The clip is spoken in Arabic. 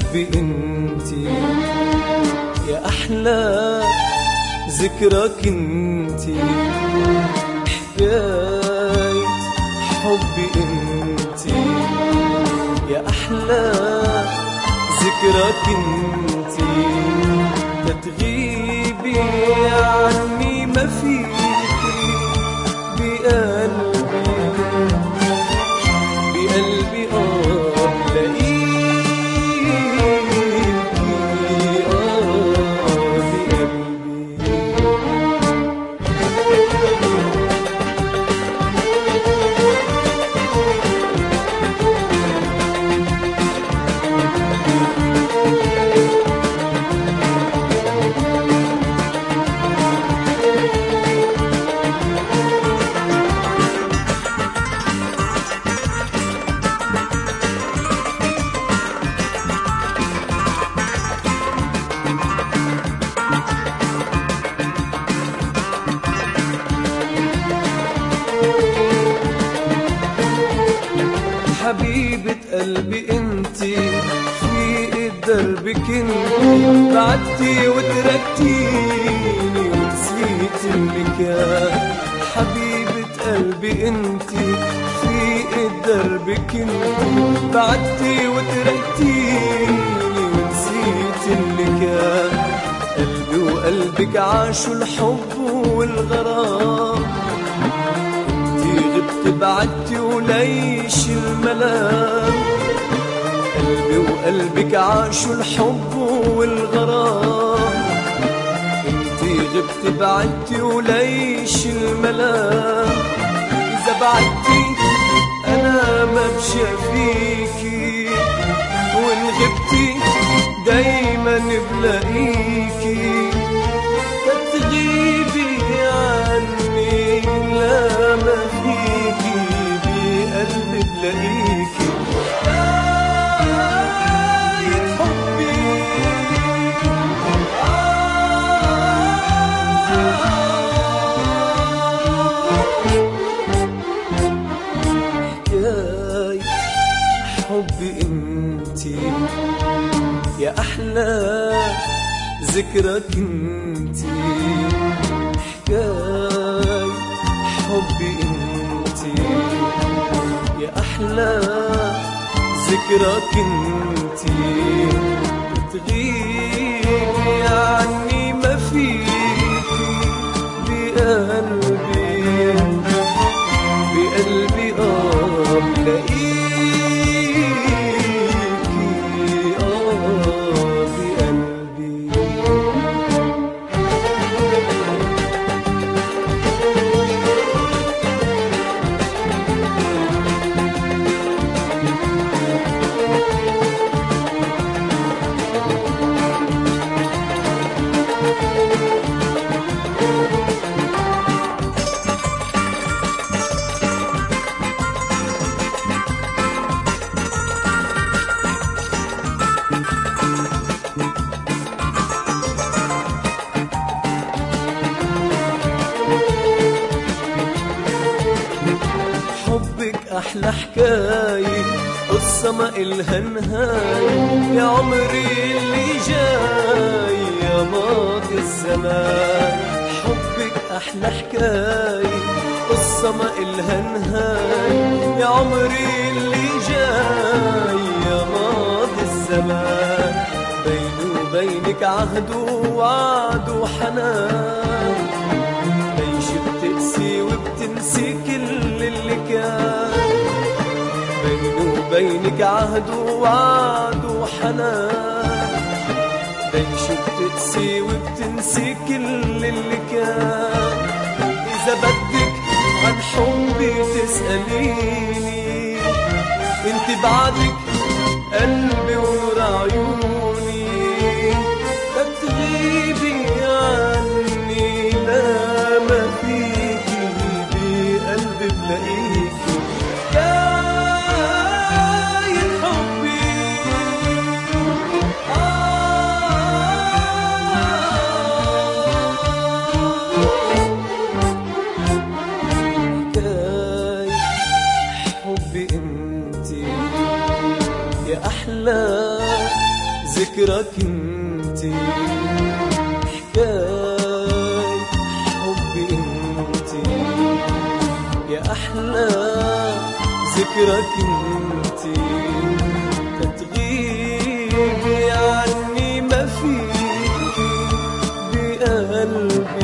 حبي انتي يا أحلى ذكرك انتي، حكاية حبي انتي يا أحلى ذكرك انتي، تتغيبي عني ما فيكي بقلبي بقلبي بلاقيكي حبيبة قلبي انتي، في دربك انتي بعدتي وتركتيني ونسيت المكان. حبيبة قلبي انتي، في دربك انتي بعدتي وتركتيني ونسيت المكان. قلبي وقلبك عاشوا الحب والغرام، غبت بعدتي وليش الملام. قلبي وقلبك عاشوا الحب والغرام، انتي غبت بعدتي وليش الملام. إذا بعدتي أنا ما بشافيكي، وإن غبتي دايما بلاقيكي. تغيبي عني لا ما فيكي بقلبي بلاقيكي. حكاية حبي حكاية حبي انتي يا أحلى ذكرك انتي، حكاية حبي انتي يا أحلى ذكرك انتي، تغيبي عني ما فيكي بقلبي بقلبي بلاقيكي بقلبي. أحلى حكاية قصة ما إلها نهاية، يا عمري اللي جاي يا ماضي الزمان. حبك أحلى حكاية قصة ما إلها نهاية، يا عمري اللي جاي يا ماضي الزمان. بيني وبينك عهد ووعد وحنان، ليش بتقسي وبتنسي كل اللي كان. بيني وبينك عهد ووعد وحنان، ليش بتقسي وبتنسي كل اللي كان. إذا بدك عن حبي تسأليني، انت بعدك قلبي ونور عيوني. تغيبي عني لا ما فيكي بقلبي بلاقيكي. ذكرك انتي، حكاية حبي انتي يا أحلى ذكرك انتي. تغيبي عني ما فيكي بقلبي